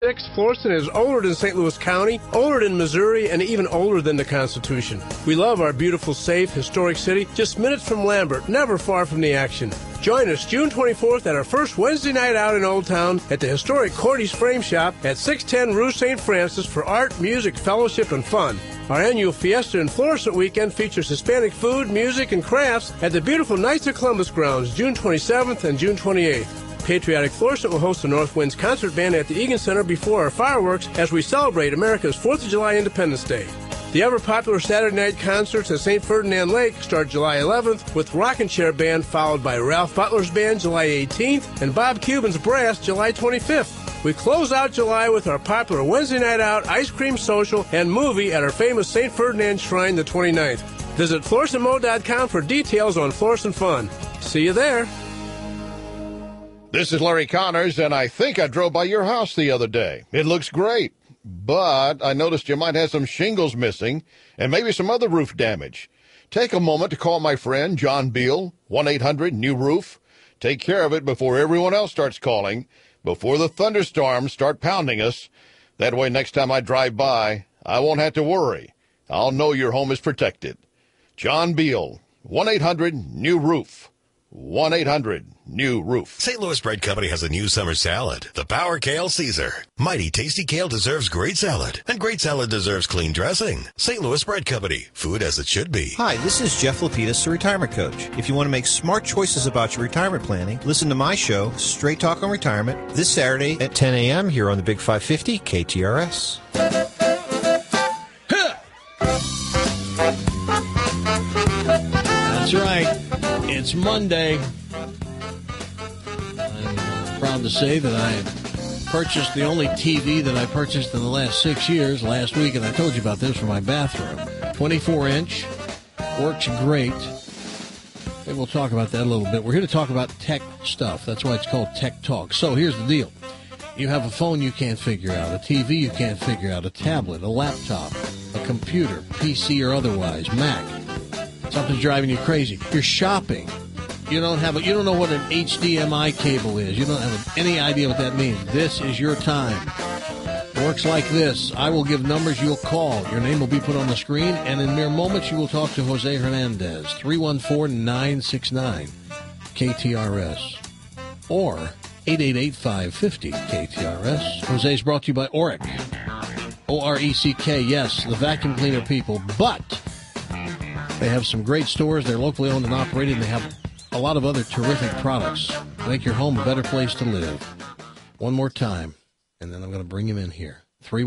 Florissant is older than St. Louis County, older than Missouri, and even older than the Constitution. We love our beautiful, safe, historic city, just minutes from Lambert, never far from the action. Join us June 24th at our first Wednesday night out in Old Town at the historic Cordy's Frame Shop at 610 Rue St. Francis for art, music, fellowship, and fun. Our annual Fiesta and Florissant weekend features Hispanic food, music, and crafts at the beautiful Knights of Columbus grounds June 27th and June 28th. Patriotic Florissant will host the North Winds Concert Band at the Egan Center before our fireworks as we celebrate America's 4th of July Independence Day. The ever-popular Saturday night concerts at St. Ferdinand Lake start July 11th with Rockin' Chair Band, followed by Ralph Butler's Band July 18th and Bob Cuban's Brass July 25th. We close out July with our popular Wednesday night out, ice cream social, and movie at our famous St. Ferdinand Shrine the 29th. Visit FlorissantMo.com for details on Florissant Fun. See you there. This is Larry Connors, and I think I drove by your house the other day. It looks great, but I noticed you might have some shingles missing and maybe some other roof damage. Take a moment to call my friend John Beal, 1-800-NEW-ROOF. Take care of it before everyone else starts calling, before the thunderstorms start pounding us. That way, next time I drive by, I won't have to worry. I'll know your home is protected. John Beal, 1-800-NEW-ROOF. 1-800-NEW-ROOF. St. Louis Bread Company has a new summer salad, the Power Kale Caesar. Mighty tasty kale deserves great salad, and great salad deserves clean dressing. St. Louis Bread Company, food as it should be. Hi, this is Jeff Lapidus, the Retirement Coach. If you want to make smart choices about your retirement planning, listen to my show, Straight Talk on Retirement, this Saturday at 10 a.m. here on the Big 550 KTRS. That's right. It's Monday. I'm proud to say that I purchased the only TV that I purchased in the last 6 years last week, and I told you about this for my bathroom. 24-inch, works great. Maybe we'll talk about that a little bit. We're here to talk about tech stuff. That's why it's called Tech Talk. So here's the deal. You have a phone you can't figure out, a TV you can't figure out, a tablet, a laptop, a computer, PC or otherwise, Mac. Something's driving you crazy. You're shopping. You don't know what an HDMI cable is. You don't have any idea what that means. This is your time. It works like this. I will give numbers you'll call. Your name will be put on the screen, and in mere moments you will talk to Jose Hernandez. 314-969-KTRS or 888-550-KTRS. Jose's brought to you by Oreck. O-R-E-C-K, yes, the vacuum cleaner people. But they have some great stores. They're locally owned and operated, and they have a lot of other terrific products to make your home a better place to live. One more time, and then I'm going to bring him in here.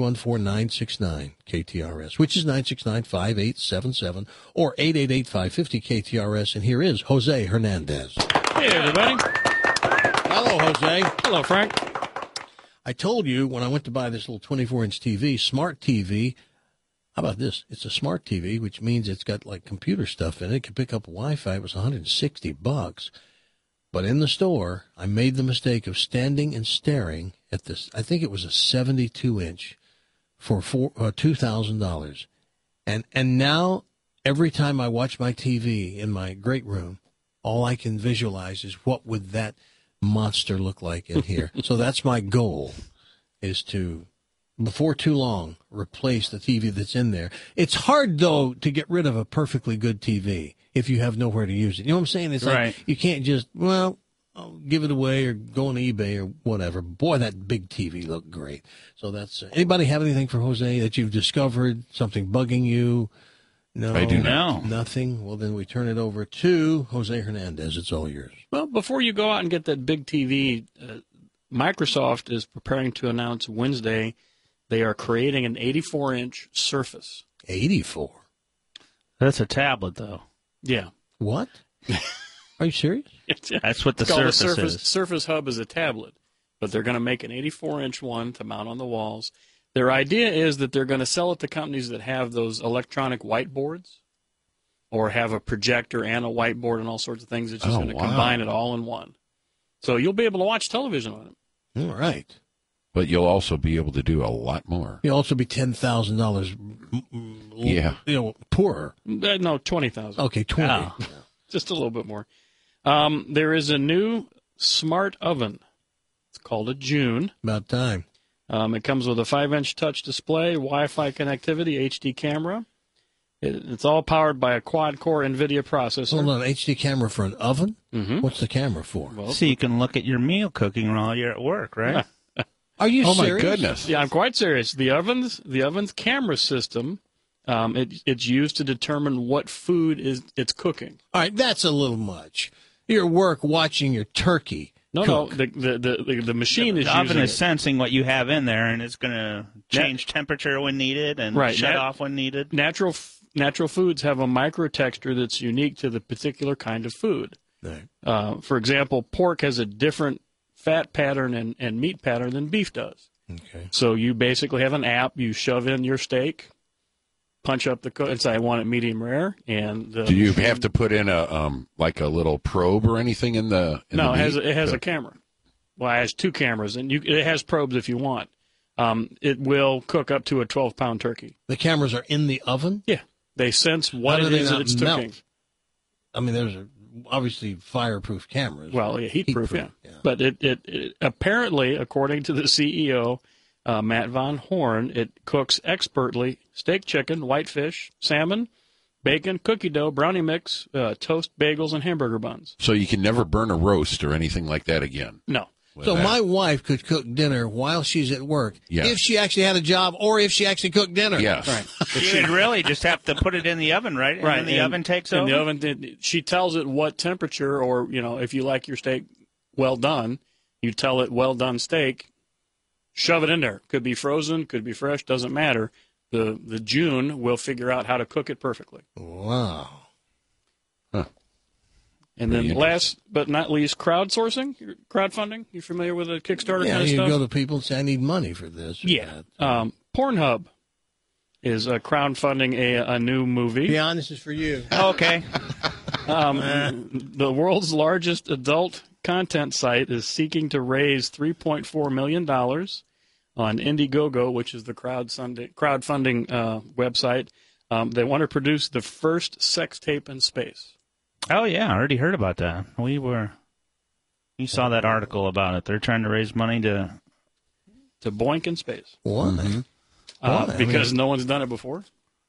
314-969-KTRS, which is 969-5877 or 888-550-KTRS. And here is Jose Hernandez. Hey, everybody. Hello, Jose. Hello, Frank. I told you when I went to buy this little 24-inch TV, smart TV. How about this? It's a smart TV, which means it's got like computer stuff in it. It can pick up Wi-Fi. It was $160. But in the store, I made the mistake of standing and staring at this. I think it was a 72-inch for $2,000. And now every time I watch my TV in my great room, all I can visualize is what would that monster look like in here. So that's my goal, is to, before too long, replace the TV that's in there. It's hard, though, to get rid of a perfectly good TV if you have nowhere to use it. You know what I'm saying? It's right. Like you can't just, I'll give it away or go on eBay or whatever. Boy, that big TV looked great. So that's, anybody have anything for Jose that you've discovered, something bugging you? No, I do not. Nothing. Well, then we turn it over to Jose Hernandez. It's all yours. Well, before you go out and get that big TV, Microsoft is preparing to announce Wednesday they are creating an 84-inch Surface. 84? That's a tablet, though. Yeah. What? Are you serious? That's what the Surface is. Surface Hub is a tablet, but they're going to make an 84-inch one to mount on the walls. Their idea is that they're going to sell it to companies that have those electronic whiteboards or have a projector and a whiteboard and all sorts of things. It's just going to combine it all in one. So you'll be able to watch television on it. All right. But you'll also be able to do a lot more. You'll also be $10,000 poorer. No, $20,000. Okay, 20. Oh, just a little bit more. There is a new smart oven. It's called a June. About time. It comes with a 5-inch touch display, Wi-Fi connectivity, HD camera. It's all powered by a quad-core NVIDIA processor. Hold on, HD camera for an oven? Mm-hmm. What's the camera for? Well, so you can look at your meal cooking while you're at work, right? Are you Oh, serious? my goodness. Yeah, I'm quite serious. The oven's camera system, it's used to determine what food it's cooking. All right, that's a little much. You're at work watching your turkey. No, cook. the machine is The oven using is it. sensing what you have in there, and it's going to change temperature when needed and shut off when needed. Natural foods have a microtexture that's unique to the particular kind of food. Right. For example, pork has a different fat pattern and meat pattern than beef does. Okay. So you basically have an app. You shove in your steak, punch up the and say, I want it medium rare. And Do you have to put in a like a little probe or anything in the? No, the it has a camera. Well, it has 2 cameras, and it has probes if you want. It will cook up to a 12-pound turkey. The cameras are in the oven? Yeah. They sense what How it do they is that not it's melt? cooking. I mean, there's obviously fireproof cameras. Well, yeah, heat-proof, yeah. yeah. But it apparently, according to the CEO, Matt Von Horn, it cooks expertly steak, chicken, whitefish, salmon, bacon, cookie dough, brownie mix, toast, bagels, and hamburger buns. So you can never burn a roast or anything like that again. No. So my wife could cook dinner while she's at work if she actually had a job or if she actually cooked dinner. Yes. Right. You would really just have to put it in the oven, right? And then the oven takes over? In the oven, she tells it what temperature, or, if you like your steak well done, you tell it well done steak, shove it in there. Could be frozen, could be fresh, doesn't matter. The June will figure out how to cook it perfectly. Wow. And then last but not least, crowdfunding. You familiar with the Kickstarter kind of you stuff? go to people and say, I need money for this. Or that. Pornhub is crowdfunding a new movie. Beyond, this is for you. Okay. The world's largest adult content site is seeking to raise $3.4 million on Indiegogo, which is the crowdfunding website. They want to produce the first sex tape in space. Oh, yeah, I already heard about that. You saw that article about it. They're trying to raise money to boink in space. Why? Why? Because no one's done it before.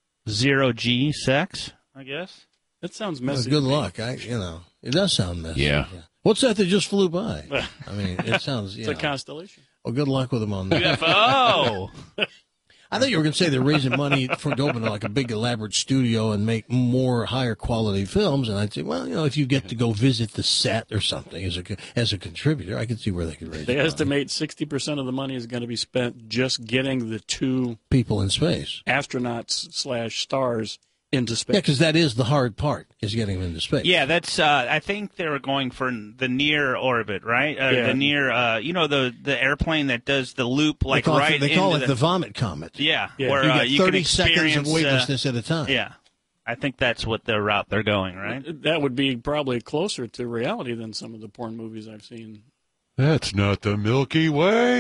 0G sex, I guess. That sounds messy. Well, good luck. It does sound messy. Yeah. What's that just flew by? I mean, it sounds. It's a constellation. Well, good luck with them on that. UFO. I thought you were going to say they're raising money to open like a big elaborate studio and make more higher quality films. And I'd say, well, if you get to go visit the set or something as a contributor, I can see where they could raise. They estimate 60% of the money is going to be spent just getting the 2 people in space, astronauts/stars into space. Yeah, because that is the hard part, is getting them into space. Yeah, that's. I think they were going for the near orbit, right? The near, the airplane that does the loop, They call it the vomit comet. Yeah, yeah. where you get 30 can seconds of weightlessness at a time. Yeah, I think that's what the route they're going, right? That would be probably closer to reality than some of the porn movies I've seen. That's not the Milky Way.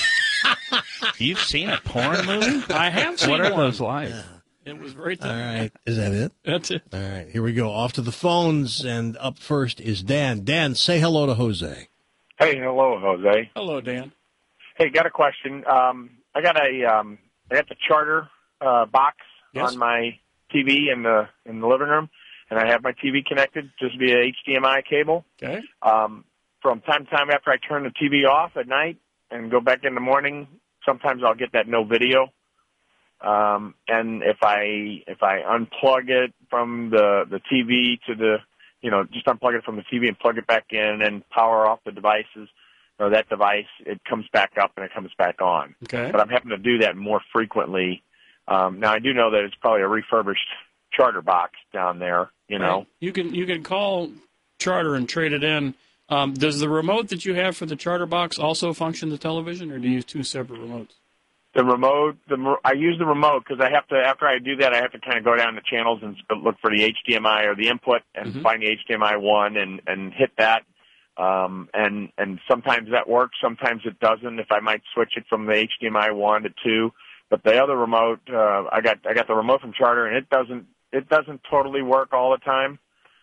You've seen a porn movie? I have seen What are one. those like? Yeah. It was very tough. All right. Is that it? That's it. All right. Here we go. Off to the phones, and up first is Dan. Dan, say hello to Jose. Hey, hello, Jose. Hello, Dan. Hey, got a question. I got the Charter box on my TV in the living room, and I have my TV connected just via HDMI cable. Okay. From time to time, after I turn the TV off at night and go back in the morning, sometimes I'll get that no video. And if I unplug it from the TV to just unplug it from the TV and plug it back in and power off the devices or that device, it comes back up and it comes back on. Okay. But I'm having to do that more frequently. Now I do know that it's probably a refurbished Charter box down there, Right. You can call Charter and trade it in. Does the remote that you have for the Charter box also function the television, or do you use 2 separate remotes? The remote, I use the remote because I have to, after I do that, I have to kind of go down the channels and look for the HDMI or the input and find the HDMI one and hit that. And sometimes that works, sometimes it doesn't. If I might switch it from the HDMI 1 to 2, but the other remote, I got the remote from Charter and it doesn't totally work all the time.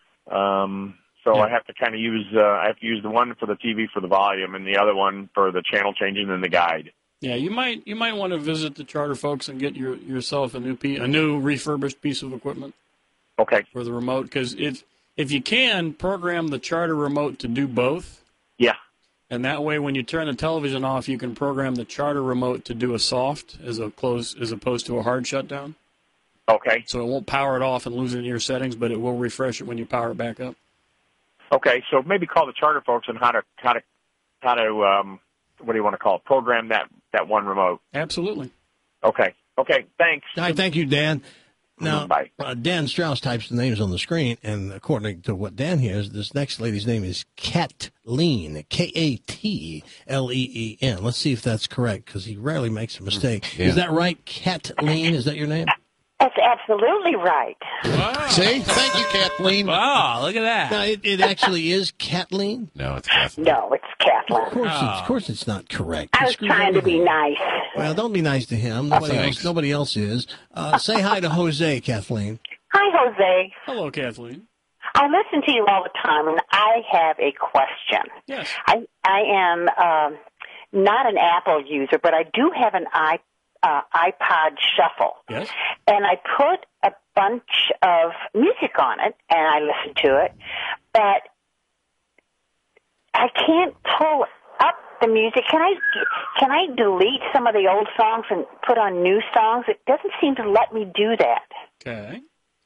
I have to kind of use the one for the TV for the volume and the other one for the channel changing and the guide. Yeah, you might want to visit the Charter folks and get yourself a new refurbished piece of equipment. Okay. For the remote, because if you can program the Charter remote to do both. Yeah. And that way, when you turn the television off, you can program the Charter remote to do a soft as opposed to a hard shutdown. Okay. So it won't power it off and lose it in your settings, but it will refresh it when you power it back up. Okay, so maybe call the Charter folks on how to what do you want to call it? Program that one remote. Absolutely. Okay, thanks. All right, thank you, Dan. Now, Dan Strauss types the names on the screen, and according to what Dan hears, this next lady's name is Katleen, Katleen. Let's see if that's correct, because he rarely makes a mistake. Yeah. Is that right, Katleen? Is that your name? That's absolutely right. Wow. See? Thank you, Kathleen. Wow, look at that. Now, it actually is Kathleen? No, it's Kathleen. No, it's Kathleen. Of course it's not correct. I was trying to be nice. Well, don't be nice to him. Nobody else is. Say hi to Jose, Kathleen. Hi, Jose. Hello, Kathleen. I listen to you all the time, and I have a question. Yes. I am not an Apple user, but I do have an iPod Shuffle. Yes. And I put a bunch of music on it, and I listen to it, but I can't pull up the music. Can I delete some of the old songs and put on new songs? It doesn't seem to let me do that. Okay.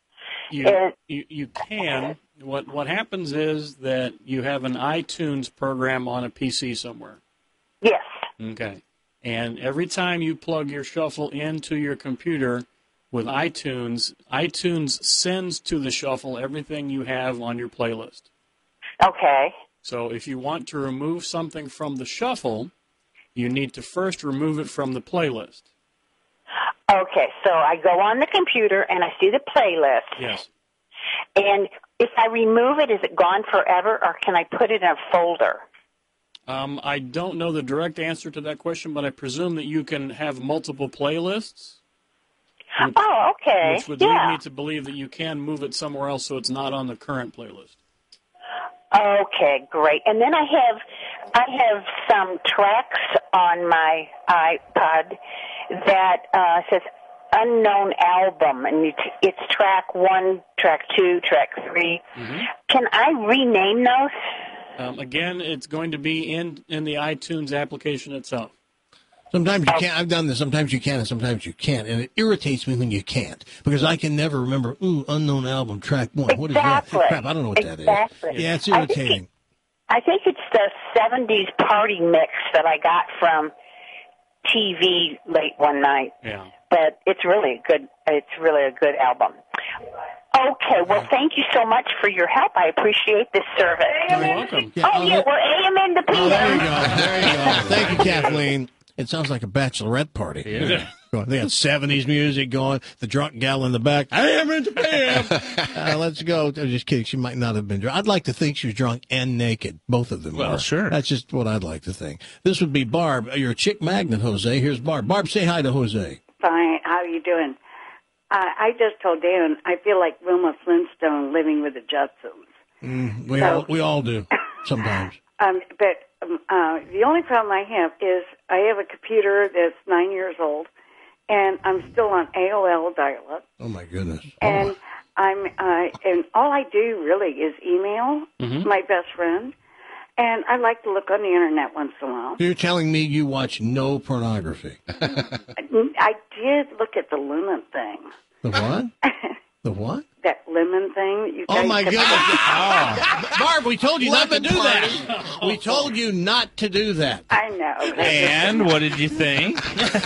You can. What happens is that you have an iTunes program on a PC somewhere. Yes. Okay. And every time you plug your Shuffle into your computer with iTunes, iTunes sends to the Shuffle everything you have on your playlist. Okay. So if you want to remove something from the Shuffle, you need to first remove it from the playlist. Okay, so I go on the computer and I see the playlist. Yes. And if I remove it, is it gone forever, or can I put it in a folder? I don't know the direct answer to that question, but I presume that you can have multiple playlists. Okay. Which would lead me to believe that you can move it somewhere else so it's not on the current playlist. Okay, great. And then I have some tracks on my iPod that says unknown album, and it's track 1, track 2, track 3. Mm-hmm. Can I rename those? Again, it's going to be in the iTunes application itself. Sometimes you can't. I've done this. Sometimes you can and sometimes you can't. And it irritates me when you can't, because I can never remember, unknown album, track 1. What is that? Crap, I don't know what that is. Yeah, it's irritating. I think it's the 70s party mix that I got from TV late one night. Yeah. But it's really a good album. Okay, well, thank you so much for your help. I appreciate this service. You're welcome. We're AM into PM. Oh, there you go. Thank you, Kathleen. It sounds like a bachelorette party. Yeah. They got 70s music going, the drunk gal in the back. AM into PM. Let's go. I'm just kidding. She might not have been drunk. I'd like to think she was drunk and naked. Both of them were. Sure. That's just what I'd like to think. This would be Barb. You're a chick magnet, Jose. Here's Barb. Barb, say hi to Jose. Fine. How are you doing? I just told Dan I feel like Wilma Flintstone living with the Jetsons. We all do sometimes. But the only problem I have is I have a computer that's 9 years old, and I'm still on AOL dial-up. Oh my goodness! And and all I do really is email my best friend, and I like to look on the internet once in a while. You're telling me you watch no pornography? I did look at the lemon thing. The what? The what? That lemon thing that you guys my goodness. Barb, we told you not to do that. We told you not to do that. I know. And what did you think?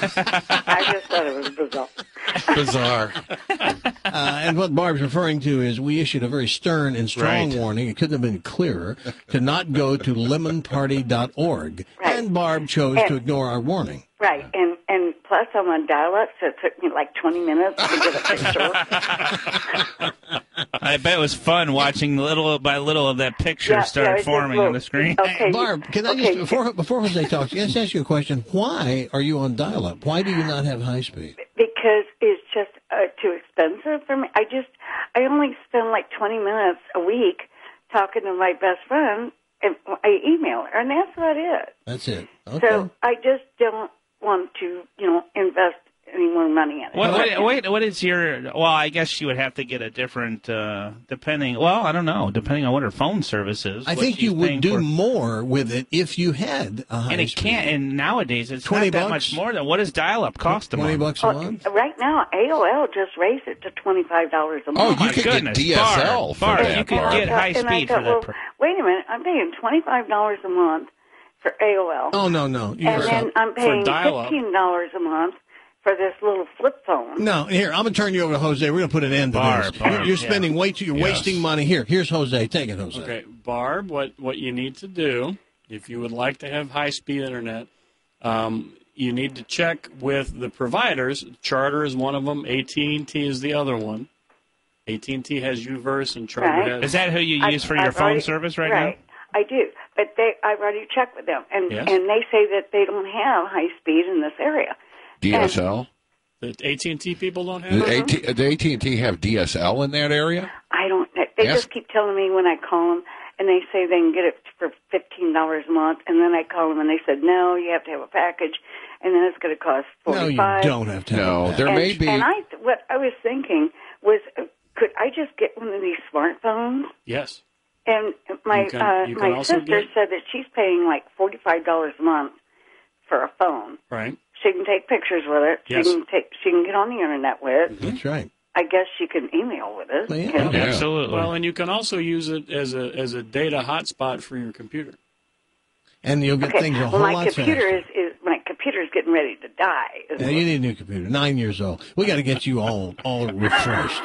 I just thought it was Bizarre. And what Barb's referring to is we issued a very stern and strong warning. It couldn't have been clearer to not go to lemonparty.org. Right. And Barb chose to ignore our warning. Right. And plus I'm on dial-up, so it took me like 20 minutes to get a picture. I bet it was fun watching little by little of that picture start forming on the screen. Okay. Barb, can I just, before Jose talks, can I just ask you a question? Why are you on dial-up? Why do you not have high speed? Because it's just too expensive for me. I only spend like 20 minutes a week talking to my best friend, and I email her, and that's about it. That's it. Okay. So I just don't want to, invest any more money in it. What is your? Well, I guess she would have to get a different, depending. Well, I don't know, depending on what her phone service is. I think you would do more with it if you had a high And it speed. can't. And nowadays, it's $20 not that much more than what does dial-up cost a month? $20 a month. Right now, AOL just raised it to $25 a month. Oh, you could get DSL for Barb, that. you could Barb. get high And I speed thought, for that. wait a minute, I'm paying $25 a month for AOL. Oh, no. And then I'm paying $15 a month for this little flip phone. No, here, I'm going to turn you over to Jose. We're going to put an end to this. You're spending way too, you're wasting money. Here's Jose. Take it, Jose. Okay, Barb, what you need to do, if you would like to have high-speed internet, you need to check with the providers. Charter is one of them. AT&T is the other one. AT&T has UVerse and Charter has... Is that who you use for your phone service right now? Right, I do. But I've already checked with them, and Yes. and they say that they don't have high speed in this area. DSL? The AT&T people don't have it? The AT&T have DSL in that area? I don't. They just keep telling me when I call them, and they say they can get it for $15 a month, and then I call them, and they said no, you have to have a package, and then it's going to cost $45. No, you don't have to. No, there may be. And what I was thinking was, could I just get one of these smartphones? Yes. And my You can my also sister get- said that she's paying like $45 a month for a phone. Right. She can take pictures with it. Yes. She can get on the internet with it. That's right. I guess she can email with it. Well, yeah. Can she? Absolutely. Well, and you can also use it as a data hotspot for your computer. And you'll get things a well, whole my lot computer faster. my computer's getting ready to die. Yeah, you need a new computer. 9 years old. We got to get you all refreshed.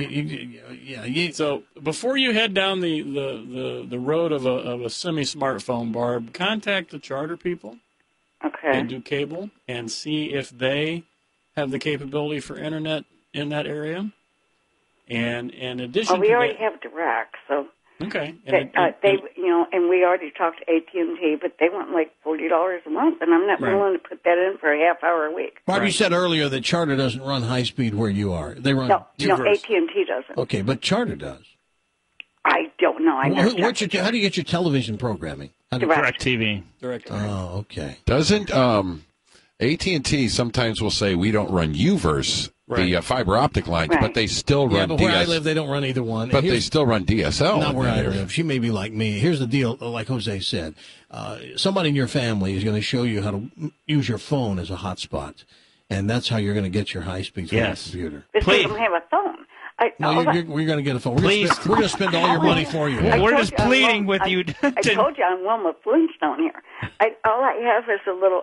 So before you head down the road of a semi-smartphone, Barb, contact the Charter people. Okay. And do cable and see if they have the capability for internet in that area. And in addition, we to already that, have direct, so okay. and we already talked to AT&T, but they want like $40 a month, and I'm not Right. willing to put that in for a half hour a week. Barb, you said earlier that Charter doesn't run high speed where you are. They run No, UVerse. AT&T doesn't. Okay, but Charter does. I don't know. I never How do you get your television programming? Direct TV. Oh, okay. Doesn't AT&T sometimes will say we don't run UVerse, the fiber optic lines, but they still run but DSL. where I live, they don't run either one. But they still run DSL. Not in where that I area. live. She may be like me. Here's the deal, like Jose said. Somebody in your family is going to show you how to use your phone as a hotspot. And that's how you're going to get your high speed from Yes. the computer. But they don't have a phone. No, we're going to get a phone. We're going to spend all your money for you. We're just pleading with you. I told you I'm Wilma Flintstone here. All I have is a little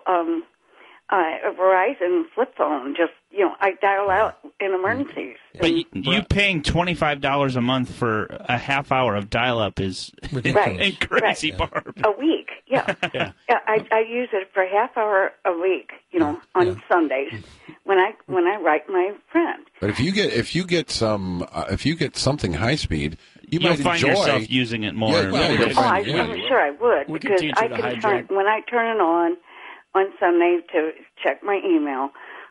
a Verizon flip phone. Just I dial out in emergencies. But you paying $25 a month for a half hour of dial-up is Right. crazy, Barb. A week, yeah. I use it for a half hour a week, on Sundays when I write my friend. But if you get something high speed, You'll might find enjoy yourself using it more. Yeah, you'll find- I'm sure I would, We could because teach I you to can hijack. when I turn it on Sunday to check my email.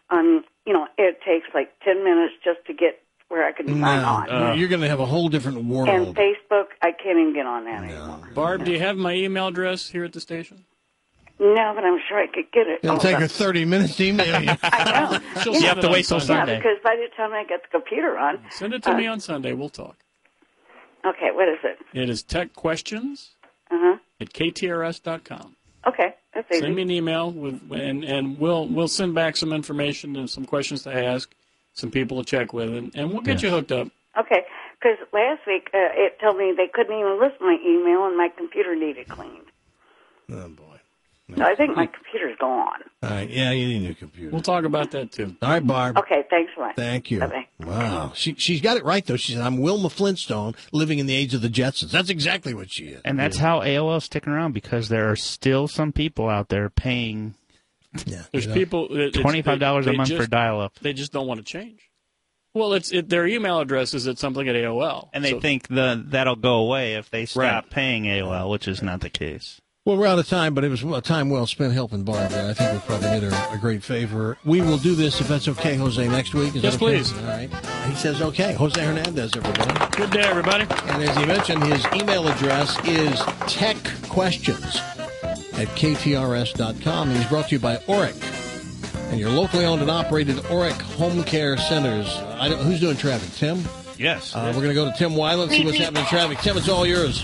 It takes like 10 minutes just to get where I can sign on. You're going to have a whole different world. And Facebook, I can't even get on that anymore. Barb, do you have my email address here at the station? No, but I'm sure I could get it. It'll take her 30 minutes to email you. I know. You have to wait till Yeah, Sunday. because by the time I get the computer on. Send it to me on Sunday. We'll talk. Okay, what is it? It is techquestions at ktrs.com. Okay, that's easy. Send me an email and we'll send back some information and some questions to ask, some people to check with, and we'll get you hooked up. Okay, because last week it told me they couldn't even list my email and my computer needed cleaned. Oh, boy. So I think my computer's gone. All right. Yeah, you need a new computer. We'll talk about that, too. All right, Barb. Okay, thanks a lot. Thank you. Bye-bye. Wow. She's got it right, though. She said, I'm Wilma Flintstone living in the age of the Jetsons. That's exactly what she is. And that's how AOL is sticking around, because there are still some people out there paying There's people $25 a month for dial-up. They just don't want to change. Well, their email address is at something at AOL. And they think that'll go away if they stop paying AOL, which is not the case. Well, we're out of time, but it was a time well spent helping Barbara. I think we probably did her a great favor. We will do this, if that's okay, Jose, next week. Is Yes, that okay? please. All right. He says okay. Jose Hernandez, everybody. Good day, everybody. And as he mentioned, his email address is techquestions@ktrs.com. He's brought to you by Oric. And your locally owned and operated Oric Home Care Centers. Who's doing traffic? Tim? Yes. We're going to go to Tim Weiland, see what's happening in traffic. Tim, it's all yours.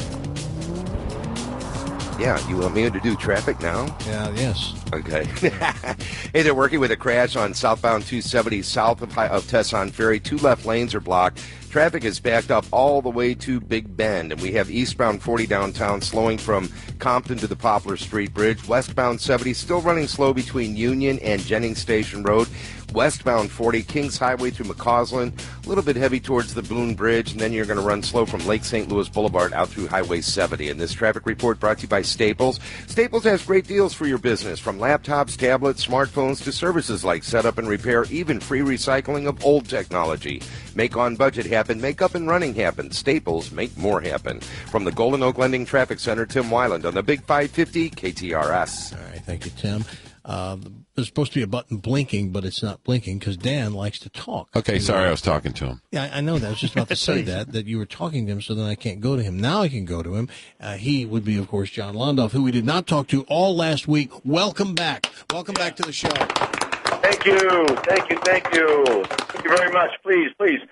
Yeah, you want me to do traffic now? Yeah, yes. Okay. Hey, they're working with a crash on southbound 270 south of Tesson Ferry. 2 left lanes are blocked. Traffic is backed up all the way to Big Bend, and we have eastbound 40 downtown slowing from Compton to the Poplar Street Bridge. Westbound 70 still running slow between Union and Jennings Station Road. Westbound 40, Kings Highway through McCausland, a little bit heavy towards the Boone Bridge, and then you're going to run slow from Lake St. Louis Boulevard out through Highway 70. And this traffic report brought to you by Staples. Staples has great deals for your business, from laptops, tablets, smartphones, to services like setup and repair, even free recycling of old technology. Make on budget happen, make up and running happen. Staples, make more happen. From the Golden Oak Lending Traffic Center, Tim Weiland on the Big 550 KTRS. All right, thank you, Tim. There's supposed to be a button blinking, but it's not blinking because Dan likes to talk. Okay, sorry, I was talking to him. Yeah, I know that. I was just about to say that you were talking to him, so then I can't go to him. Now I can go to him. He would be, of course, John Londoff, who we did not talk to all last week. Welcome back. Welcome back to the show. Thank you. Thank you. Thank you. Thank you very much. Please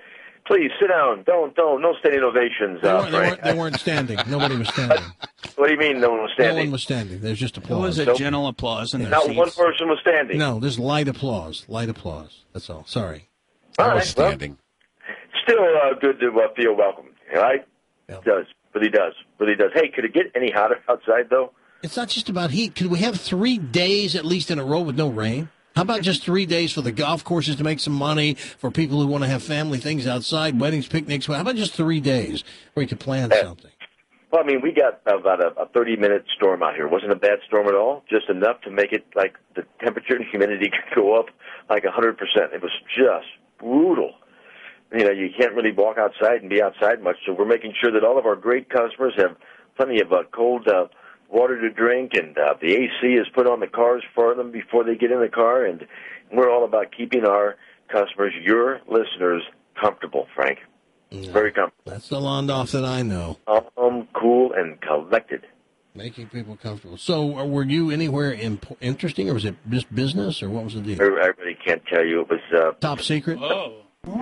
sit down. Don't. No standing ovations. They weren't standing. Nobody was standing. What do you mean no one was standing? No one was standing. There's just applause. It was a gentle applause in their Not seats. one person was standing. No, there's light applause. Light applause. That's all. Sorry. All right, standing. Still good to feel welcome. All right? Yeah. It does. Really does. Really does. Hey, could it get any hotter outside, though? It's not just about heat. Could we have 3 days at least in a row with no rain? How about just 3 days for the golf courses to make some money, for people who want to have family things outside, weddings, picnics? How about just 3 days where you could plan something? Well, I mean, we got about a 30-minute storm out here. It wasn't a bad storm at all, just enough to make it like the temperature and humidity could go up like 100%. It was just brutal. You know, you can't really walk outside and be outside much, so we're making sure that all of our great customers have plenty of cold water to drink, and the AC is put on the cars for them before they get in the car, and we're all about keeping our customers, your listeners, comfortable, Frank. Yeah. Very comfortable. That's the Londoff that I know. Cool and collected. Making people comfortable. So were you anywhere interesting, or was it just business, or what was the deal? I really can't tell you. It was... Top secret? Oh.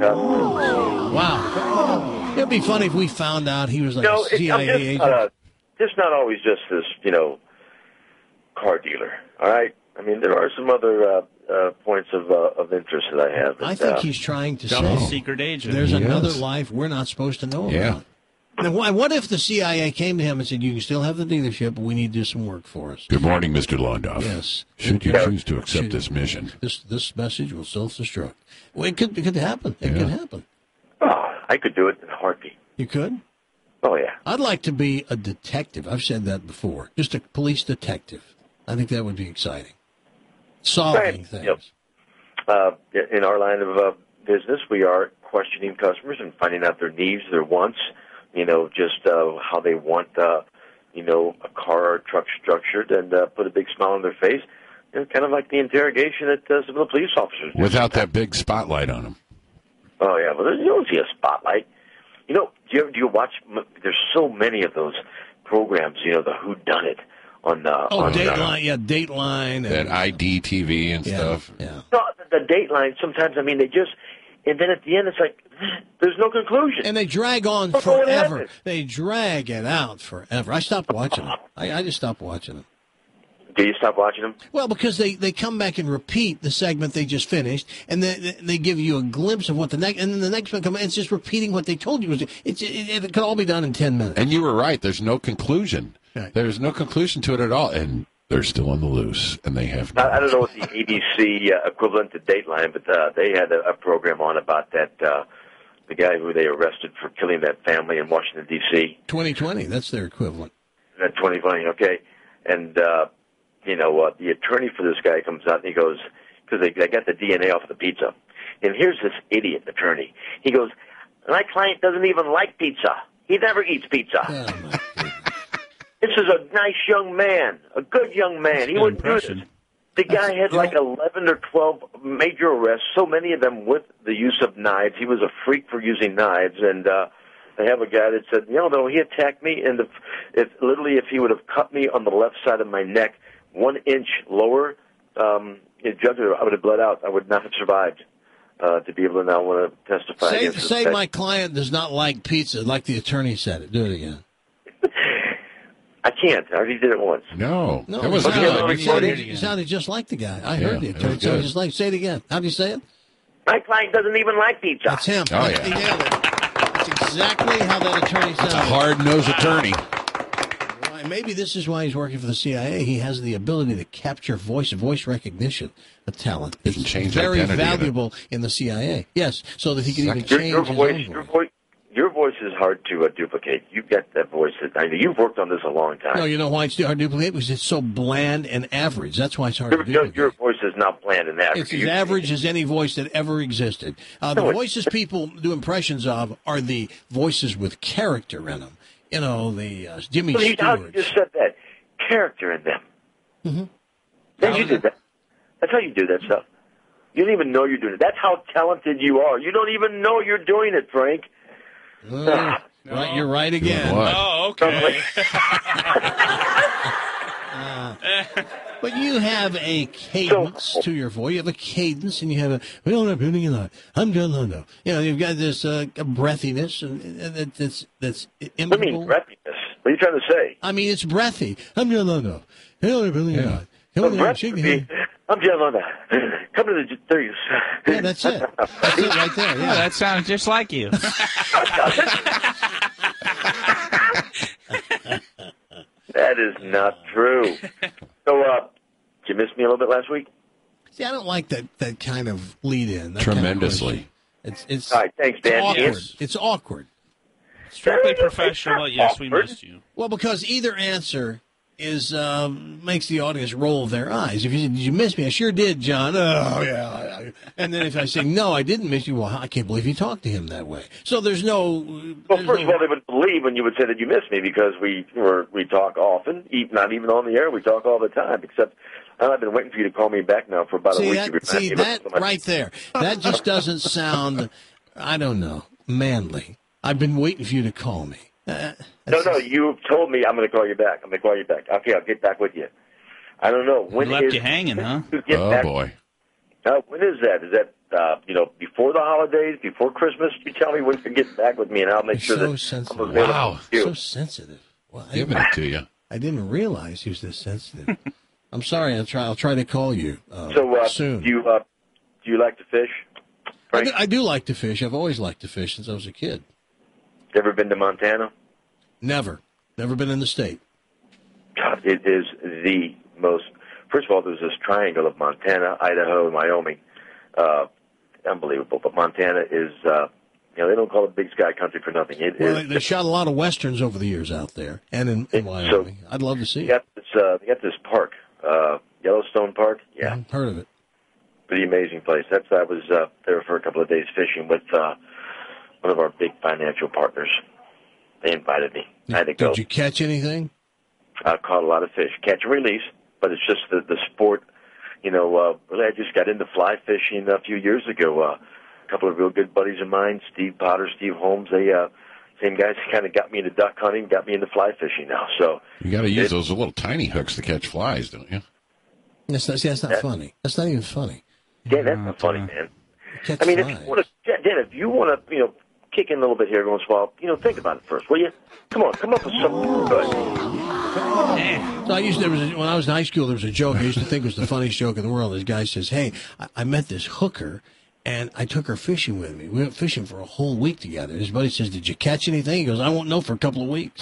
Wow. It'd be funny if we found out he was like a CIA agent. Just not always just this, car dealer. All right? I mean, there are some other points of interest that I have. I think he's trying to double say secret agent. There's another life we're not supposed to know about. Now, what if the CIA came to him and said, you can still have the dealership, but we need to do some work for us? Good morning, Mr. Londoff. Yes. Should you choose to accept this mission? This message will self-destruct. Well, it could happen. It could happen. Oh, I could do it in a heartbeat. You could? Oh, yeah. I'd like to be a detective. I've said that before. Just a police detective. I think that would be exciting. Solving things. In our line of business, we are questioning customers and finding out their needs, their wants, just how they want, a car or truck structured, and put a big smile on their face. Kind of like the interrogation that some of the police officers do. Without that big spotlight on them. Oh, yeah. Well, you don't see a spotlight. Do you watch? There's so many of those programs. The whodunit on Dateline. Dateline. That ID TV and stuff. Yeah. No, the Dateline. Sometimes they just, and then at the end it's like there's no conclusion. And they drag on forever. They drag it out forever. I stopped watching them. I just stopped watching them. Do you stop watching them? Well, because they come back and repeat the segment they just finished, and they give you a glimpse of what the next, and then the next one comes, and it's just repeating what they told you. It could all be done in 10 minutes. And you were right. There's no conclusion. Right. There's no conclusion to it at all, and they're still on the loose, and they have. I don't know what the ABC equivalent to Dateline, but they had a program on about that the guy who they arrested for killing that family in Washington D.C. 2020. That's their equivalent. That 2020. Okay, and. The attorney for this guy comes out and he goes, because they got the DNA off of the pizza. And here's this idiot attorney. He goes, my client doesn't even like pizza. He never eats pizza. Oh, my goodness. This is a nice young man, a good young man. He wouldn't do this. The guy had like 11 or 12 major arrests, so many of them with the use of knives. He was a freak for using knives. And I have a guy that said, though, he attacked me, and if he would have cut me on the left side of my neck, 1 inch lower, judge, I would have bled out. I would not have survived to be able to now want to testify. Say my client does not like pizza, like the attorney said it. Do it again. I can't. I already did it once. No. No, That was you sounded just exactly like the guy. I heard the attorney sounded just like. Say it again. How do you say it? My client doesn't even like pizza. That's him. Oh, He nailed it. That's exactly how that attorney sounded. a hard-nosed attorney. Right, maybe this is why he's working for the CIA. He has the ability to capture voice recognition, a talent. It's very valuable in the CIA. Yes, so that he can even change his own voice. Your voice is hard to duplicate. You've got that voice. I mean, you've worked on this a long time. No, you know why it's hard to duplicate? Because it's so bland and average. That's why it's hard to duplicate. Your voice is not bland and average. It's as average as any voice that ever existed. The voices people do impressions of are the voices with character in them. You know, the Jimmy Stewart. How you just said that. Character in them. Mm-hmm. Then you did that. That's how you do that stuff. You don't even know you're doing it. That's how talented you are. You don't even know you're doing it, Frank. Right, you're right again. Oh, okay. But you have a cadence to your voice. You have a cadence, and you have a. We don't have anything in that. I'm John Londo. You know, you've got this breathiness, and that's imitable. What do you mean breathiness? What are you trying to say? I mean, it's breathy. I'm John Londo. I don't have anything in that. I'm John Londo. Come to the thirties. Yeah, that's it. That's it right there. Yeah, that sounds just like you. That is not true. So, did you miss me a little bit last week? See, I don't like that kind of lead-in. Tremendously. It's all right, thanks, Dan. It's awkward. Strictly professional. Yes, we missed you. Well, because either answer is makes the audience roll their eyes. If you say, "Did you miss me?" I sure did, John. Oh yeah. And then if I say, "No, I didn't miss you," well, I can't believe you talked to him that way. So there's no. Well, first of all, they would believe when you would say that you missed me because we talk often, not even on the air. We talk all the time. Except I've been waiting for you to call me back now for about a week. That right there. That just doesn't sound. I don't know, manly. I've been waiting for you to call me. No, you told me I'm going to call you back. Okay, I'll get back with you. I don't know. When left you hanging, huh? Boy. When is that? Is that, before the holidays, before Christmas? You tell me when you get back with me, and I'll make sure that sensitive. I'm available for you. So sensitive. Well, Giving it to you. I didn't realize he was this sensitive. I'm sorry. I'll try to call you soon. Do you like to fish? I do like to fish. I've always liked to fish since I was a kid. Ever been to Montana? Never been in the state. God, it is the most. First of all, there's this triangle of Montana, Idaho, and Wyoming. Unbelievable. But Montana is, they don't call it Big Sky Country for nothing. They shot a lot of westerns over the years out there, and in Wyoming. So I'd love to see it. They got this park, Yellowstone Park. Yeah, heard of it. Pretty amazing place. I was there for a couple of days fishing with one of our big financial partners. They invited me. I had to go. Did you catch anything? I caught a lot of fish. Catch and release, but it's just the sport. Really, I just got into fly fishing a few years ago. A couple of real good buddies of mine, Steve Potter, Steve Holmes, they same guys kind of got me into duck hunting, got me into fly fishing now. So you got to use those little tiny hooks to catch flies, don't you? That's not funny. That's not even funny. Dan, that's not funny, man. I mean, if you want to, kick in a little bit here once in a while, think about it first, will you? Come up with something good. So when I was in high school, there was a joke I used to think was the funniest joke in the world. This guy says, "Hey, I met this hooker, and I took her fishing with me. We went fishing for a whole week together." His buddy says, "Did you catch anything?" He goes, "I won't know for a couple of weeks."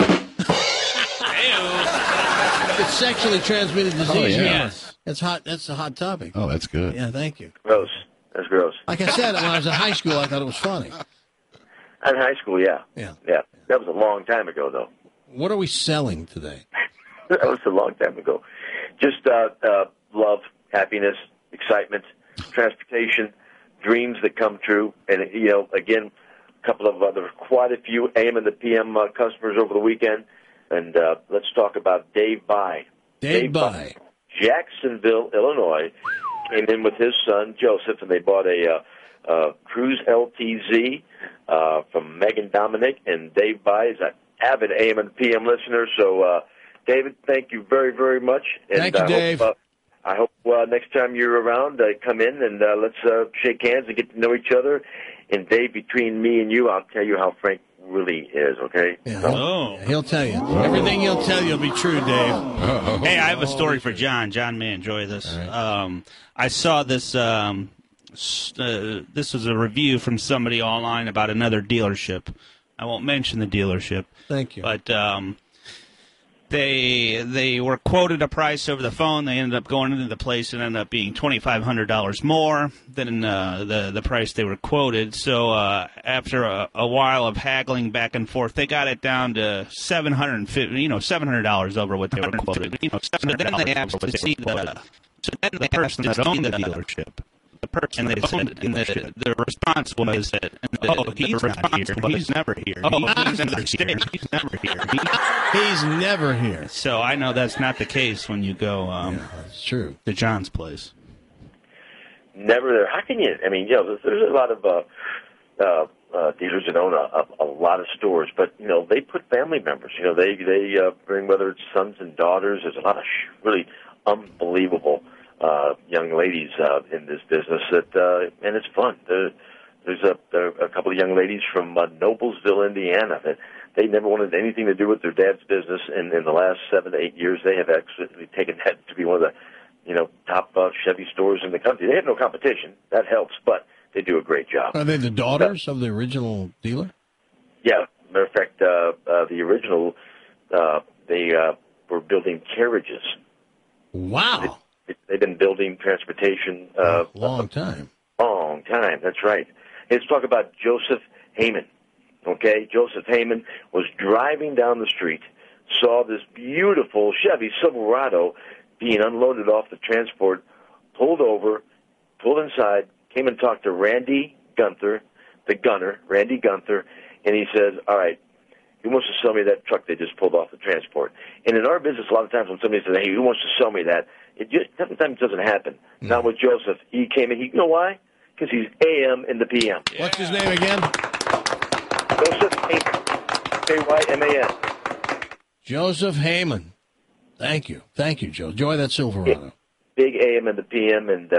It's sexually transmitted disease. Oh, yeah. Yes. That's hot. That's a hot topic. Oh, that's good. Yeah, thank you. Gross. That's gross. Like I said, when I was in high school, I thought it was funny. In high school, yeah. Yeah. That was a long time ago, though. What are we selling today? That was a long time ago. Just love, happiness, excitement, transportation, dreams that come true, and again, a couple of quite a few AM and the PM customers over the weekend, and let's talk about Dave By. Dave By. Jacksonville, Illinois, came in with his son Joseph, and they bought a Cruise LTZ from Megan Dominic, and Dave By is an avid AM and PM listener. So, David, thank you very, very much. And thank you, Dave. I hope next time you're around, come in and let's shake hands and get to know each other. And Dave, between me and you, I'll tell you how Frank really is, okay? Yeah, he'll tell you. Everything he'll tell you will be true, Dave. Hey, I have a story for John. John may enjoy this. Right. I saw this. This was a review from somebody online about another dealership. I won't mention the dealership. Thank you. But they were quoted a price over the phone. They ended up going into the place and ended up being $2,500 more than the price they were quoted. So after a while of haggling back and forth, they got it down to $700 over what they were quoted. So then they asked to see the person that owned the dealership. The person they said, and the response was that, he's not here. He's never here. He's never here. He's never here. So I know that's not the case when you go that's true. To John's place. Never there. How can you? I mean, there's a lot of dealers that own a lot of stores, but they put family members. They bring, whether it's sons and daughters. There's a lot of really unbelievable young ladies in this business and it's fun. There's a couple of young ladies from Noblesville, Indiana, that they never wanted anything to do with their dad's business, and in the last 7 to 8 years, they have actually taken that to be one of the top Chevy stores in the country. They have no competition. That helps, but they do a great job. Are they the daughters of the original dealer? Yeah. Matter of fact, the original, they were building carriages. Wow. They've been building transportation long time. Long time, that's right. Let's talk about Joseph Heyman. Okay, Joseph Heyman was driving down the street, saw this beautiful Chevy Silverado being unloaded off the transport, pulled over, pulled inside, came and talked to Randy Gunther, the gunner, Randy Gunther, and he says, all right, who wants to sell me that truck they just pulled off the transport? And in our business, a lot of times when somebody says, hey, who wants to sell me that? It just sometimes doesn't happen. Not with Joseph. He came in. You know why? Because he's AM in the PM. Yeah. What's his name again? Joseph Heyman. K-Y-M-A-N. Joseph Heyman. Thank you, Joe. Enjoy that Silverado. Big AM in the PM, and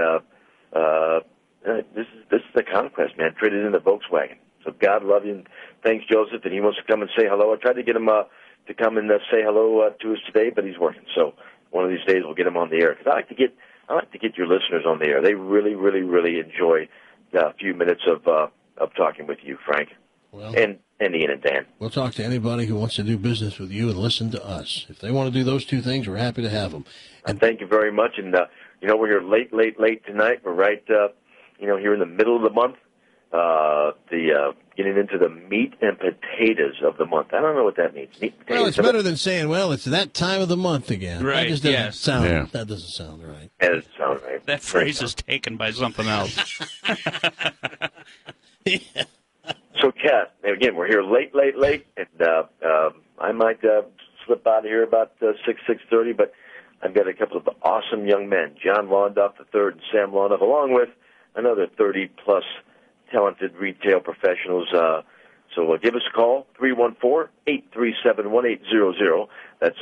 this is the conquest, man. Traded in the Volkswagen. So God love you, and thanks, Joseph. And he wants to come and say hello. I tried to get him to come and say hello to us today, but he's working. So one of these days we'll get him on the air, because I like to get your listeners on the air. They really, really, really enjoy a few minutes of talking with you, Frank, and Ian and Dan. We'll talk to anybody who wants to do business with you and listen to us. If they want to do those two things, we're happy to have them. And thank you very much. And we're here late tonight. We're right here in the middle of the month. Getting into the meat and potatoes of the month. I don't know what that means. Meat and potatoes. Well, it's better than saying, it's that time of the month again. Right, that just doesn't sound, that doesn't sound right. That doesn't sound right. That phrase is taken by something else. So, Kat, again, we're here late, and I might slip out of here about 6:30, but I've got a couple of awesome young men, John Londoff III and Sam Londoff, along with another 30-plus talented retail professionals. So give us a call, 314-837-1800. That's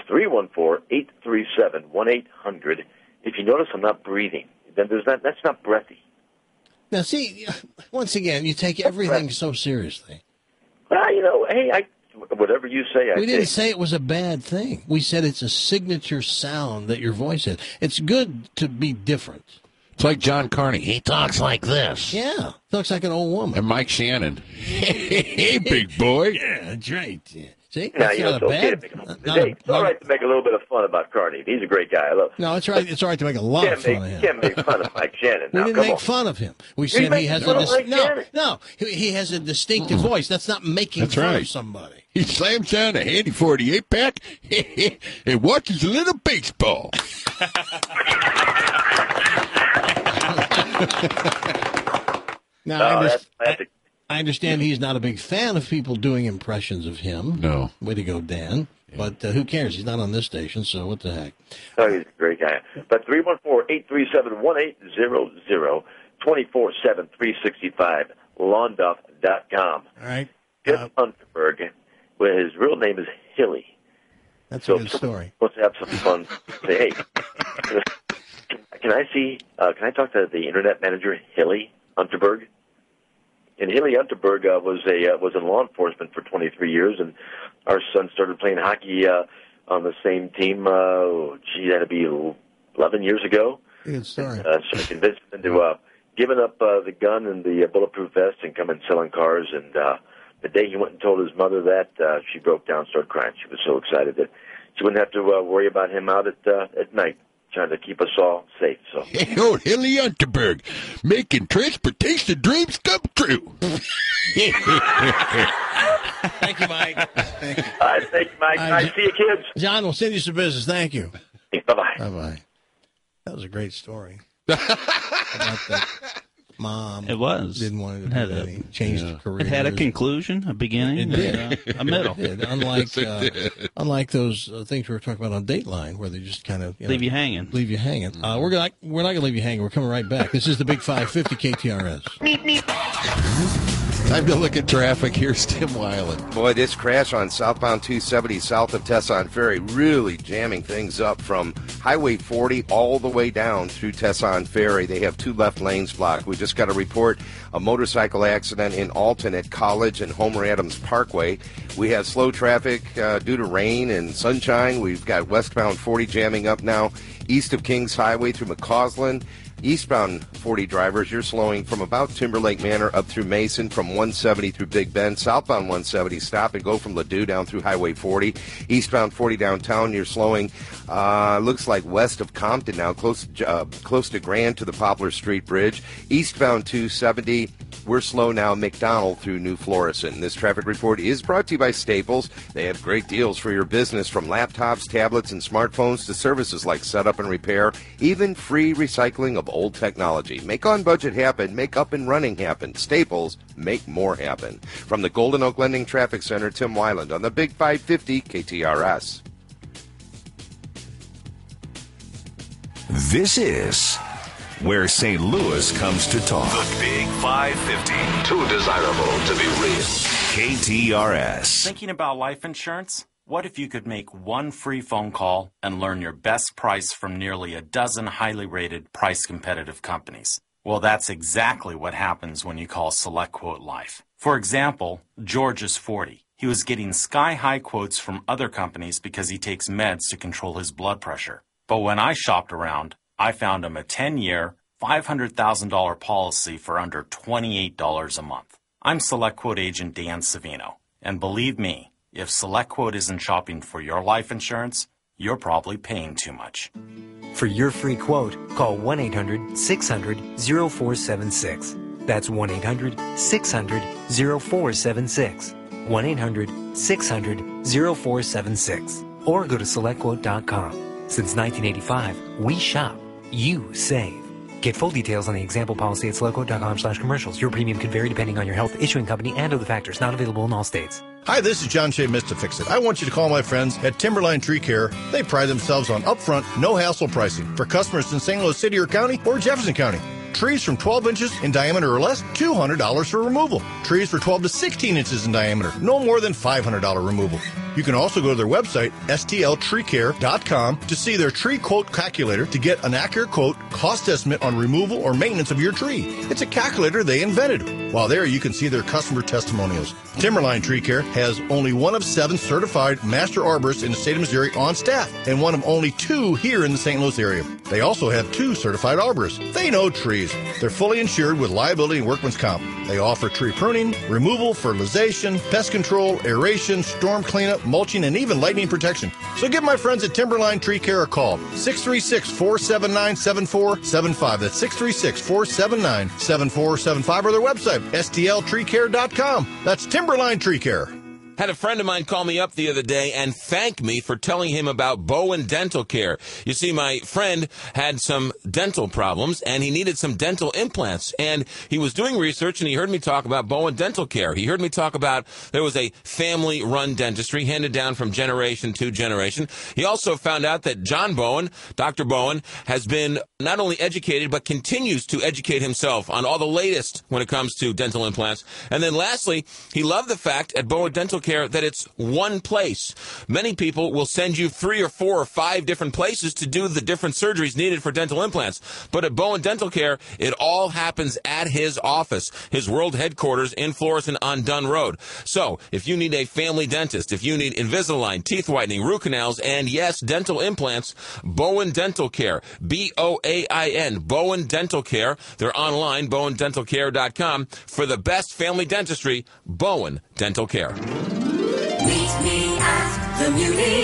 314-837-1800. If you notice I'm not breathing, then that's not breathy. Now, see, once again, you take everything so seriously. Hey, whatever you say, we didn't say it was a bad thing. We said it's a signature sound that your voice has. It's good to be different. It's like John Carney. He talks like this. Yeah, talks like an old woman. And Mike Shannon. Hey, big boy. Yeah, that's right. Yeah. See, now, that's not it's all right to make a little bit of fun about Carney. He's a great guy. I love him. No, it's right. It's all right to make a lot of fun of him. You can't make fun of Mike Shannon. We didn't make fun of him. We said he has he has a distinctive voice. That's not making fun of somebody. He slams down a handy 48-pack and watches a little baseball. Now, I understand he's not a big fan of people doing impressions of him. No. Way to go, Dan. Yeah. But who cares? He's not on this station, so what the heck? Oh, he's a great guy. But 314-837-1800, 24/7, 365, Londoff.com. All right. Jeff Unterberg, well, his real name is Hilly. That's a good story. Let's have some fun. Say, hey, can I talk to the internet manager, Hilly Unterberg? And Hilly Unterberg was in law enforcement for 23 years, and our son started playing hockey on the same team. That'd be 11 years ago. Good story. So I convinced him into giving up the gun and the bulletproof vest and coming selling cars. And the day he went and told his mother that, she broke down, started crying. She was so excited that she wouldn't have to worry about him out at night, trying to keep us all safe. So, hey, old Hilly Unterberg, making transportation dreams come true. Thank you, Mike. Thank you. Thank you, Mike. Nice to see you, kids. John, we'll send you some business. Thank you. Bye-bye. Bye-bye. That was a great story. About that mom. It was. Didn't want to do that. He changed his career. It had a conclusion, a beginning, and a middle. It did. Unlike those things we were talking about on Dateline, where they just kind of leave you hanging. We're not going to leave you hanging. We're coming right back. This is the Big 550 KTRS. Time to look at traffic. Here's Tim Weiland. Boy, this crash on southbound 270 south of Tesson Ferry really jamming things up from Highway 40 all the way down through Tesson Ferry. They have 2 left lanes blocked. We just got a report a motorcycle accident in Alton at College and Homer Adams Parkway. We have slow traffic due to rain and sunshine. We've got westbound 40 jamming up now east of Kings Highway through McCausland. Eastbound 40 drivers, you're slowing from about Timberlake Manor up through Mason, from 170 through Big Bend. Southbound 170, stop and go from Ladue down through Highway 40. Eastbound 40 downtown, you're slowing, looks like west of Compton now, close to Grand to the Poplar Street Bridge. Eastbound 270, we're slow now, McDonald through New Florissant. This traffic report is brought to you by Staples. They have great deals for your business, from laptops, tablets, and smartphones to services like setup and repair, even free recycling of old technology. Make on budget happen, make up and running happen. Staples, make more happen. From the Golden Oak Lending Traffic Center, Tim Weiland on the Big 550 KTRS. This is where St. Louis comes to talk. The Big 550. Too desirable to be real. KTRS. Thinking about life insurance? What if you could make one free phone call and learn your best price from nearly a dozen highly rated, price-competitive companies? Well, that's exactly what happens when you call SelectQuote Life. For example, George is 40. He was getting sky-high quotes from other companies because he takes meds to control his blood pressure. But when I shopped around, I found him a 10-year, $500,000 policy for under $28 a month. I'm SelectQuote agent Dan Savino, and believe me, if SelectQuote isn't shopping for your life insurance, you're probably paying too much. For your free quote, call 1-800-600-0476. That's 1-800-600-0476. 1-800-600-0476. Or go to SelectQuote.com. Since 1985, we shop. You save. Get full details on the example policy at SelectQuote.com/commercials. Your premium can vary depending on your health, issuing company, and other factors. Not available in all states. Hi, this is John Shea Mistafix-It. I want you to call my friends at Timberline Tree Care. They pride themselves on upfront, no-hassle pricing for customers in St. Louis City or County or Jefferson County. Trees from 12 inches in diameter or less, $200 for removal. Trees for 12 to 16 inches in diameter, no more than $500 removal. You can also go to their website, stltreecare.com, to see their tree quote calculator to get an accurate quote, cost estimate on removal or maintenance of your tree. It's a calculator they invented. While there, you can see their customer testimonials. Timberline Tree Care has only one of 7 certified master arborists in the state of Missouri on staff, and one of only 2 here in the St. Louis area. They also have 2 certified arborists. They know trees. They're fully insured with liability and workman's comp. They offer tree pruning, removal, fertilization, pest control, aeration, storm cleanup, mulching, and even lightning protection. So give my friends at Timberline Tree Care a call. 636-479-7475. That's 636-479-7475, or their website, stltreecare.com. That's Timberline Tree Care. Had a friend of mine call me up the other day and thank me for telling him about Bowen Dental Care. You see, my friend had some dental problems, and he needed some dental implants. And he was doing research, and he heard me talk about Bowen Dental Care. He heard me talk about there was a family-run dentistry handed down from generation to generation. He also found out that John Bowen, Dr. Bowen, has been not only educated, but continues to educate himself on all the latest when it comes to dental implants. And then lastly, he loved the fact at Bowen Dental Care Care that it's one place. Many people will send you 3 or 4 or 5 different places to do the different surgeries needed for dental implants. But at Bowen Dental Care, it all happens at his office, his world headquarters in Florissant on Dunn Road. So if you need a family dentist, if you need Invisalign, teeth whitening, root canals, and yes, dental implants, Bowen Dental Care, Boain, Bowen Dental Care. They're online, bowendentalcare.com. For the best family dentistry, Bowen Dental Care. Meet me at the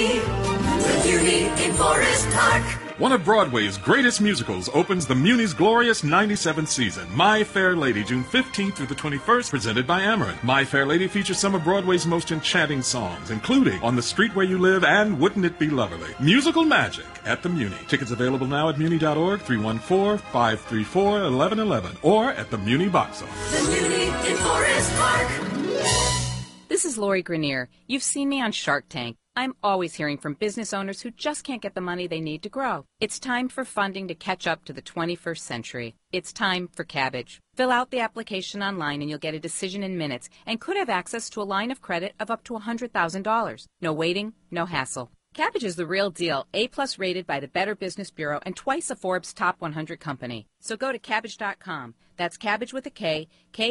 Muni in Forest Park. One of Broadway's greatest musicals opens the Muni's glorious 97th season, My Fair Lady, June 15th through the 21st, presented by Amarin. My Fair Lady features some of Broadway's most enchanting songs, including On the Street Where You Live and Wouldn't It Be Lovely? Musical magic at the Muni. Tickets available now at muni.org, 314-534-1111, or at the Muni box office. The Muni in Forest Park. This is Lori Grenier. You've seen me on Shark Tank. I'm always hearing from business owners who just can't get the money they need to grow. It's time for funding to catch up to the 21st century. It's time for Cabbage. Fill out the application online and you'll get a decision in minutes and could have access to a line of credit of up to $100,000. No waiting, no hassle. Cabbage is the real deal, A+ rated by the Better Business Bureau and twice a Forbes Top 100 company. So go to Cabbage.com. That's Cabbage with a K,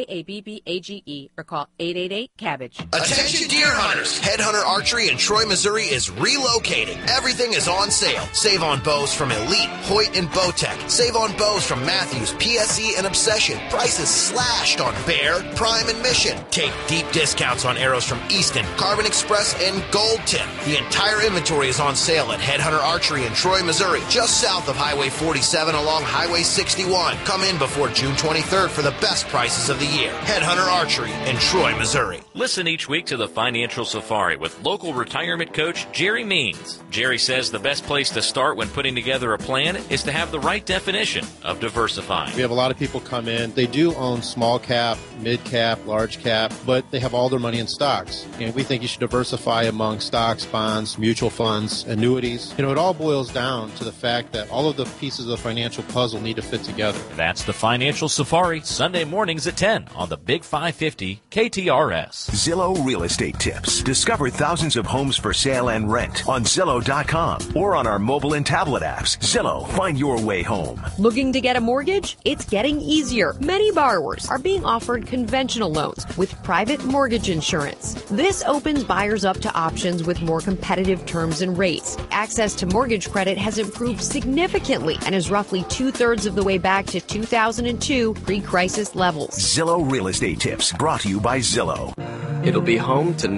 Kabbage, or call 888-CABBAGE. Attention deer hunters! Headhunter Archery in Troy, Missouri is relocating. Everything is on sale. Save on bows from Elite, Hoyt, and Bowtech. Save on bows from Matthews, PSE, and Obsession. Prices slashed on Bear, Prime, and Mission. Take deep discounts on arrows from Easton, Carbon Express, and Gold Tip. The entire inventory is on sale at Headhunter Archery in Troy, Missouri, just south of Highway 47 along Highway 61. Come in before June 23rd for the best prices of the year. Headhunter Archery in Troy, Missouri. Listen each week to the Financial Safari with local retirement coach Jerry Means. Jerry says the best place to start when putting together a plan is to have the right definition of diversifying. We have a lot of people come in. They do own small cap, mid cap, large cap, but they have all their money in stocks. And we think you should diversify among stocks, bonds, mutual funds, annuities. It all boils down to the fact that all of the pieces of the financial puzzle need to fit together. That's the Financial Safari, Sunday mornings at 10 on the Big 550 KTRS. Zillow Real Estate Tips. Discover thousands of homes for sale and rent on Zillow.com or on our mobile and tablet apps. Zillow, find your way home. Looking to get a mortgage? It's getting easier. Many borrowers are being offered conventional loans with private mortgage insurance. This opens buyers up to options with more competitive terms and rates. Access to mortgage credit has improved significantly and is roughly 2/3 of the way back to 2002 pre-crisis levels. Zillow Real Estate Tips, brought to you by Zillow. It'll be home to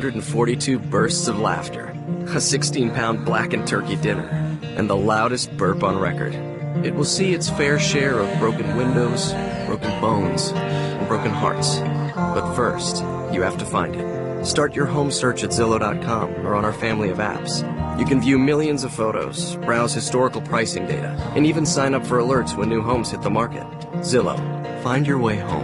942 bursts of laughter, a 16-pound blackened turkey dinner, and the loudest burp on record. It will see its fair share of broken windows, broken bones, and broken hearts. But first, you have to find it. Start your home search at Zillow.com or on our family of apps. You can view millions of photos, browse historical pricing data, and even sign up for alerts when new homes hit the market. Zillow. Find your way home.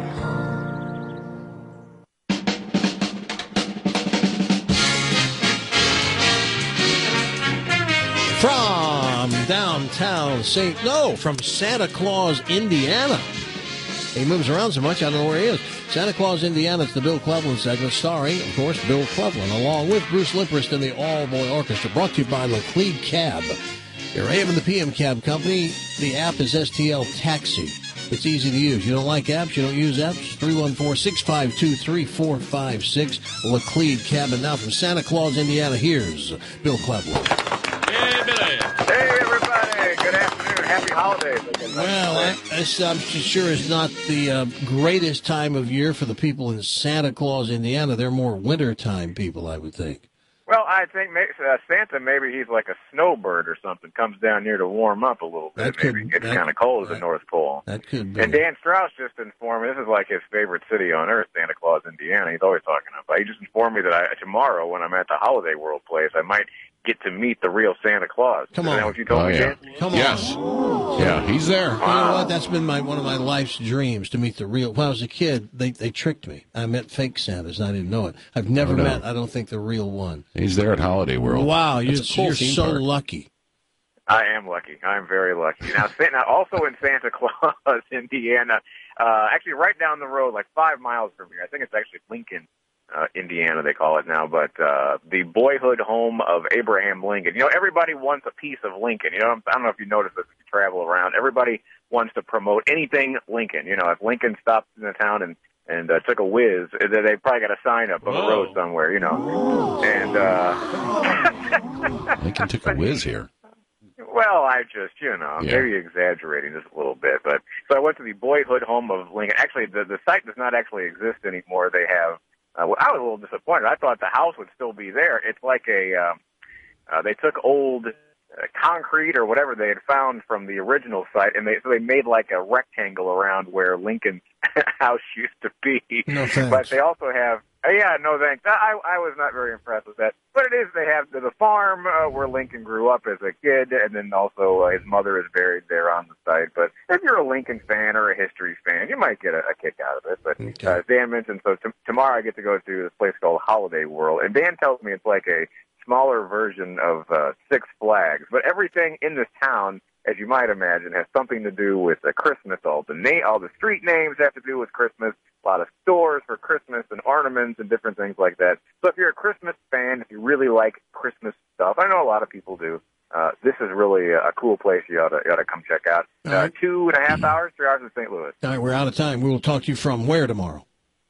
From downtown from Santa Claus, Indiana. He moves around so much, I don't know where he is. Santa Claus, Indiana, it's the Bill Cleveland segment, starring, of course, Bill Cleveland, along with Bruce Limprist and the All-Boy Orchestra, brought to you by Laclede Cab, your AM and the PM cab company. The app is STL Taxi. It's easy to use. You don't like apps? You don't use apps? 314-652-3456, Laclede Cab. And now from Santa Claus, Indiana, here's Bill Cleveland. Hey, Billy. Hey, everybody. Good afternoon. Happy holidays. Well, I'm sure it's not the greatest time of year for the people in Santa Claus, Indiana. They're more wintertime people, I would think. Well, I think Santa, maybe he's like a snowbird or something, comes down here to warm up a little bit. Maybe it's kind of cold at the North Pole. That could be. And Dan Strauss just informed me, this is like his favorite city on earth, Santa Claus, Indiana. He's always talking about. He just informed me that tomorrow, when I'm at the Holiday World place, I might get to meet the real Santa Claus. Come on. Isn't that what you told me, Dan? Come on. Yes. Yeah, he's there. You know what? That's been one of my life's dreams, to meet the real. When I was a kid, they tricked me. I met fake Santas, and I didn't know it. I've never met, I don't think, the real one. He's there at Holiday World. Wow, you're so lucky. I am lucky. I'm very lucky. Now, also in Santa Claus, Indiana, actually right down the road, like 5 miles from here. I think it's actually Lincoln, Indiana, they call it now, but the boyhood home of Abraham Lincoln. Everybody wants a piece of Lincoln. I don't know if you notice this if you travel around. Everybody wants to promote anything Lincoln. If Lincoln stopped in the town and took a whiz, they probably got a sign up on the road somewhere, And Lincoln took a whiz here. Well, I just, maybe exaggerating just a little bit. But so I went to the boyhood home of Lincoln. Actually, the site does not actually exist anymore. They have. I was a little disappointed. I thought the house would still be there. It's like they took old concrete or whatever they had found from the original site, and they made like a rectangle around where Lincoln's house used to be. No thanks. But they also have. Yeah, no thanks. I was not very impressed with that. But it is, they have the farm where Lincoln grew up as a kid, and then also his mother is buried there on the site. But if you're a Lincoln fan or a history fan, you might get a kick out of it. But Dan mentioned, so tomorrow I get to go to this place called Holiday World, and Dan tells me it's like a smaller version of Six Flags. But everything in this town, as you might imagine, has something to do with Christmas. All the street names have to do with Christmas. A lot of stores for Christmas and ornaments and different things like that. So if you're a Christmas fan, if you really like Christmas stuff, I know a lot of people do. This is really a cool place you ought to come check out. 2.5 hours, 3 hours in St. Louis. All right, we're out of time. We will talk to you from where tomorrow?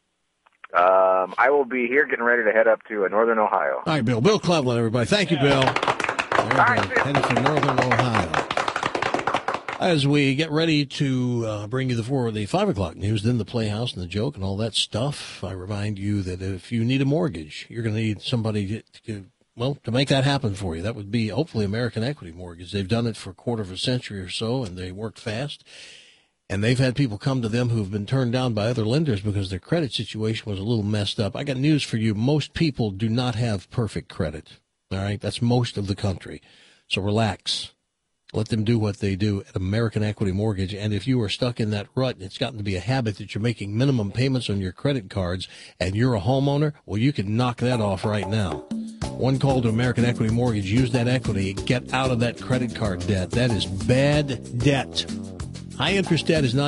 I will be here getting ready to head up to Northern Ohio. All right, Bill. Bill Cleveland, everybody. Thank you, Bill. Headed for Northern Ohio. As we get ready to bring you the 5 o'clock news, then the Playhouse and the joke and all that stuff, I remind you that if you need a mortgage, you're going to need somebody to make that happen for you. That would be hopefully American Equity Mortgage. They've done it for a quarter of a century or so, and they work fast. And they've had people come to them who've been turned down by other lenders because their credit situation was a little messed up. I got news for you. Most people do not have perfect credit. All right? That's most of the country. So relax. Let them do what they do at American Equity Mortgage. And if you are stuck in that rut, it's gotten to be a habit that you're making minimum payments on your credit cards, and you're a homeowner, well, you can knock that off right now. One call to American Equity Mortgage. Use that equity. Get out of that credit card debt. That is bad debt. High interest debt is not